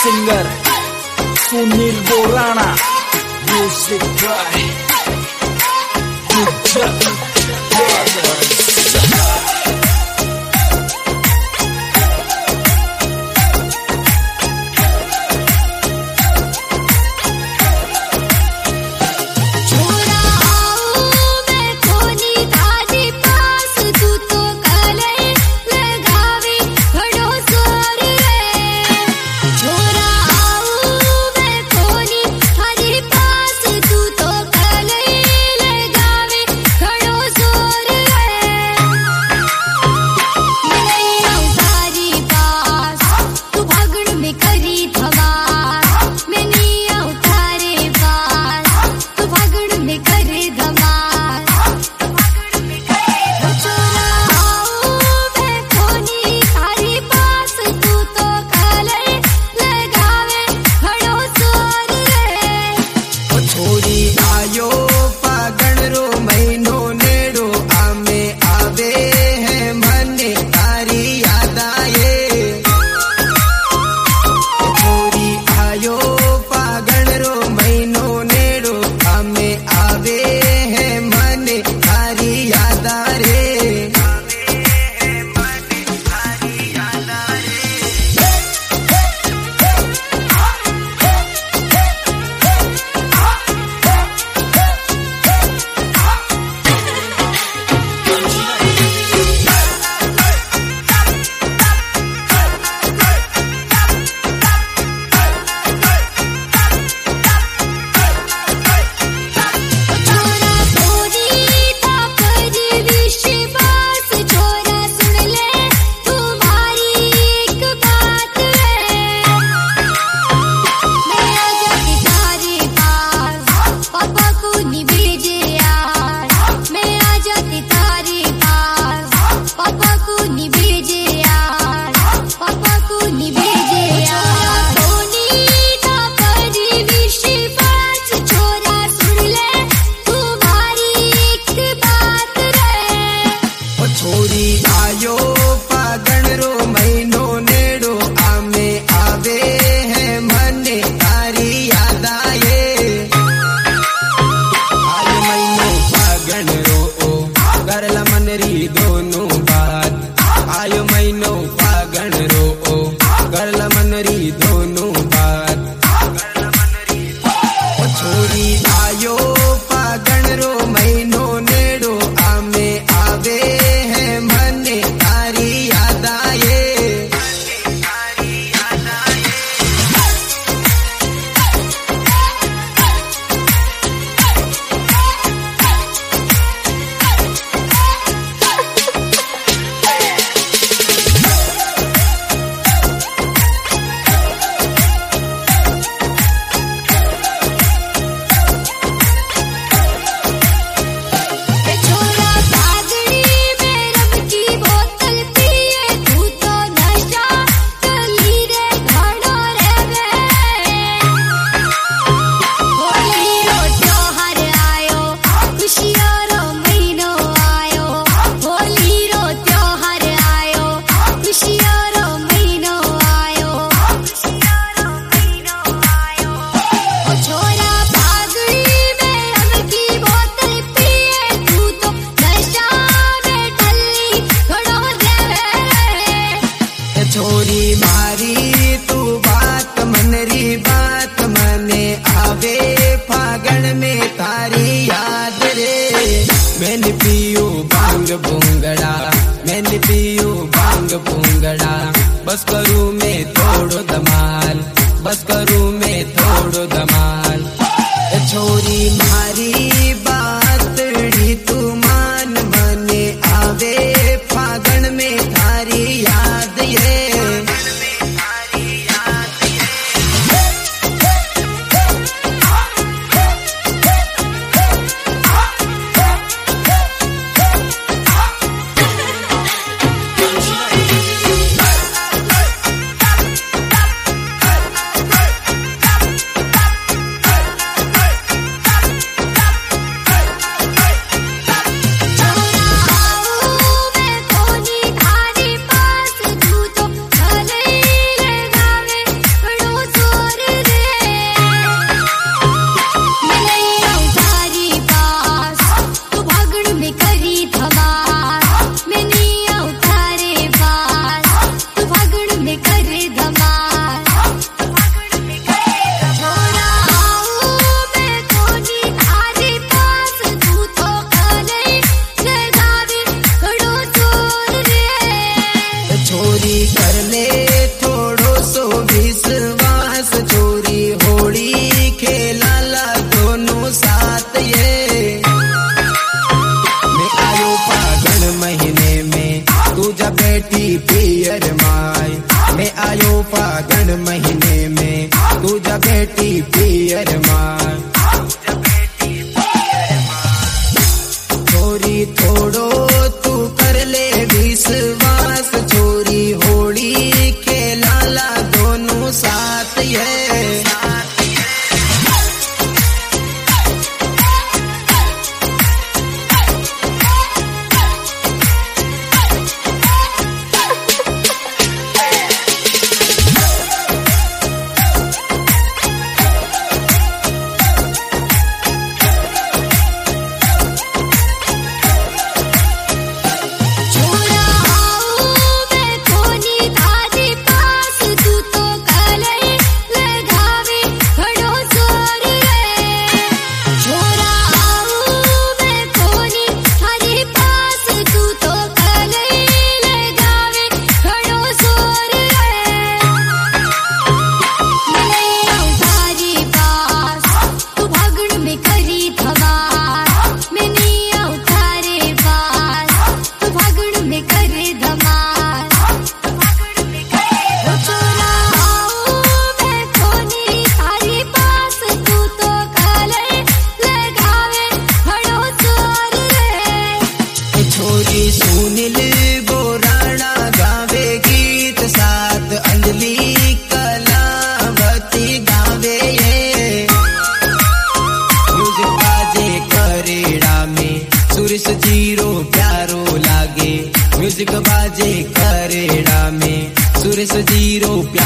Singer Sunil Borana, music by बस करूँ मैं थोड़ो धमाल, बस करूँ मैं थोड़ो धमाल। छोरी मारी बात तू मान मने आवे फागण में थारी याद ये छोरी कर ले थोड़ो सो विश्वास, छोरी होली खेलाला दोनों साथ ये। मैं आयो फागुन महीने में तू जब बैठी पियर माई, मैं आयो फागुन महीने में तू जब बैठी पियर माई। छोरी थोड़ो तू कर ले विश्वास, छोरी होली खेलाला दोनों साथ ये। सुनील बोराना गावे गीत साथ अंजलि कलावती गावे ये। म्यूजिक बाजे करेड़ा में सुरेश जीरो प्यारो लागे, म्यूजिक बाजे करेड़ा में सुरेश जीरो प्यारो